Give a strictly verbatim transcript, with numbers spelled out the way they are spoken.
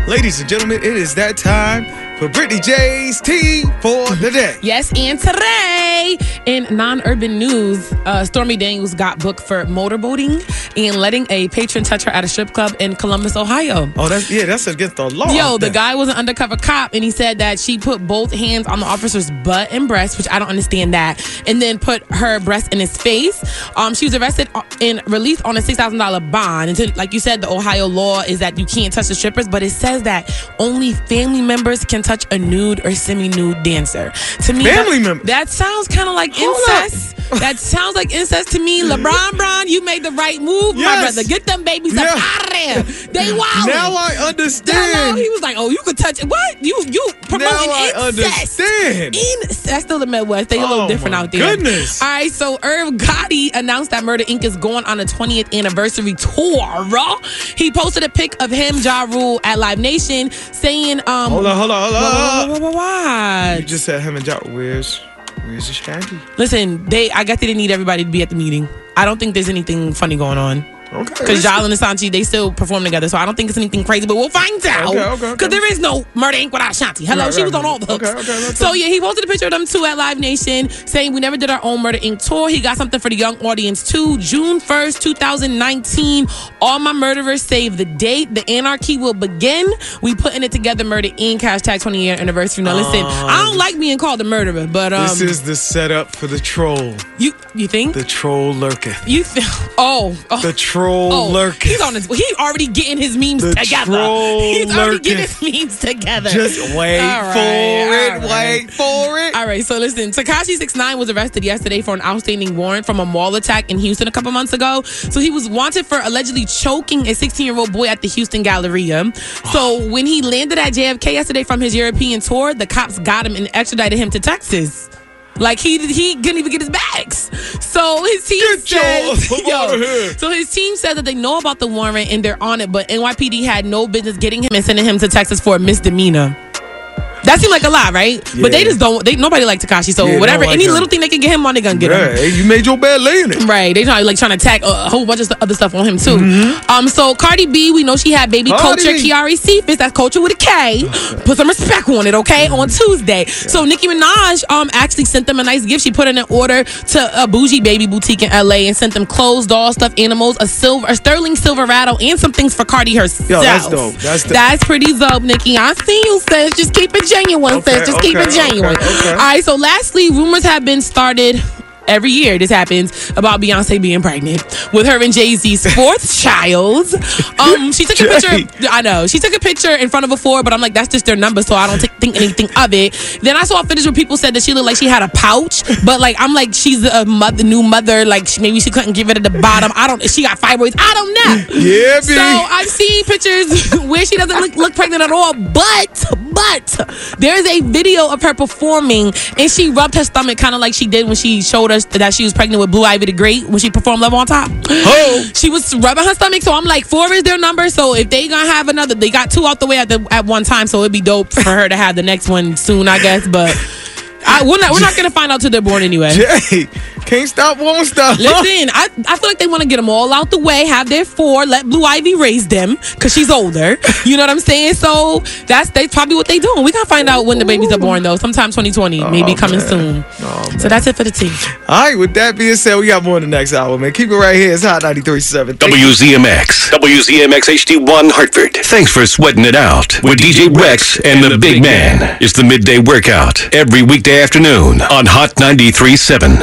Ladies and gentlemen, it is that time for Brittany J's Tea for the Day. Yes, and today in non-urban news, uh, Stormy Daniels got booked for motorboating and letting a patron touch her at a strip club in Columbus, Ohio. Oh, that's yeah, that's against the law. Yo, the guy was an undercover cop, and he said that she put both hands on the officer's butt and breast, which I don't understand that, and then put her breast in his face. Um, she was arrested and released on a six thousand dollars bond. And to, like you said, the Ohio law is that you can't touch the strippers, but it says that only family members can touch a nude or semi-nude dancer. To me, family that, members. That sounds kind of like Hold incest. That sounds like incest to me. LeBron, Bron, you made the right move, Yes. my brother. Get them babies Yeah. up out of there. They wild. Now I understand. He was like, "Oh, you could touch it. What? You you promoting Now I incest? understand. In, that's still the Midwest. They a little Oh, different my out there." goodness. All right, so Irv Gotti announced that Murder Incorporated is going on a twentieth anniversary tour. He posted a pic of him, Ja Rule, at Live Nation, saying, um, Hold on, hold on, hold on. What? what, what, what? You just said him and Joe. Where's, where's the shanty? Listen, they. I guess they didn't need everybody to be at the meeting. I don't think there's anything funny going on. Okay. Because Jal and Ashanti, they still perform together, so I don't think it's anything crazy, but we'll find out. Okay, okay, okay. Because there is no Murder Incorporated without Ashanti. Hello, Right, she right, was on all the hooks. okay, okay, let's so go. yeah, he posted a picture of them two at Live Nation, saying we never did our own Murder Incorporated tour. He got something for the young audience too. June first, twenty nineteen. All my murderers save the date. The anarchy will begin. We putting it together, Murder Incorporated. Hashtag twenty year anniversary. Now listen, I don't like being called a murderer, but um, This is the setup for the troll. you you think The troll lurketh. you feel? Oh, oh. The troll Oh, lurketh. he's on his. He already getting his memes The together. troll He's already getting lurketh. his memes together. Just wait All right, for it. all right. Wait for it. All right, so listen, Tekashi six nine was arrested yesterday for an outstanding warrant from a mall attack in Houston a couple months ago. So he was wanted for allegedly choking a sixteen-year-old boy at the Houston Galleria. So when he landed at J F K yesterday from his European tour, the cops got him and extradited him to Texas. Like he he couldn't even get his bags. So his team Get your says, ass out of here. so his team said that they know about the warrant and they're on it, but N Y P D had no business getting him and sending him to Texas for a misdemeanor. That seemed like a lot, right? Yeah. But they just don't. They nobody like Tekashi, so Yeah, whatever. don't like Any him. little thing they can get him on, they gonna get him. Right, you made your bed laying it. Right, they trying like trying to attack a, a whole bunch of st- other stuff on him too. Mm-hmm. Um, so Cardi B, we know she had baby Cardi. Culture, Kiari Cephas. That's Culture with a K. Put some respect on it, okay? On Tuesday. So Nicki Minaj um actually sent them a nice gift. She put in an order to a bougie baby boutique in L A and sent them clothes, dolls, stuffed animals, a silver, a sterling Silverado, and some things for Cardi herself. Yo, that's dope. That's dope. That's pretty dope, Nicki. I see you, sis. Just keep it genuine, Okay, sis. Just keep okay, it genuine. okay, okay. All right. So lastly, rumors have been started. Every year this happens about Beyonce being pregnant with her and Jay-Z's fourth child. Um, she took a picture. I know she took a picture in front of a four, but I'm like, that's just their number, so I don't t- think anything of it. Then I saw a footage where people said that she looked like she had a pouch, but like I'm like, she's a mother, new mother. Like she- maybe she couldn't get rid of the bottom. I don't. She got fibroids. I don't know. Yeah, B. So I've seen pictures where she doesn't look, look pregnant at all, but but there's a video of her performing and she rubbed her stomach kind of like she did when she showed us that she was pregnant with Blue Ivy the Great when she performed Love on Top. Oh. She was rubbing her stomach, so I'm like, four is their number. So if they gonna have another, they got two out the way at the at one time, so it'd be dope for her to have the next one soon, I guess. But I, we're not we're not gonna find out till they're born anyway. Jay, can't stop, won't stop. Listen, I, I feel like they want to get them all out the way, have their four, let Blue Ivy raise them because she's older. You know what I'm saying? So that's they probably what they doing. We gotta find out when the babies are born though. Sometime twenty twenty, maybe coming man. soon. Oh, So that's it for the tea. All right, with that being said, we got more in the next hour, man. Keep it right here. It's Hot ninety-three point seven. W Z M X. W Z M X H D one Hartford. Thanks for sweating it out with D J Rex and the Big Man. It's the midday workout every weekday afternoon on Hot ninety-three point seven.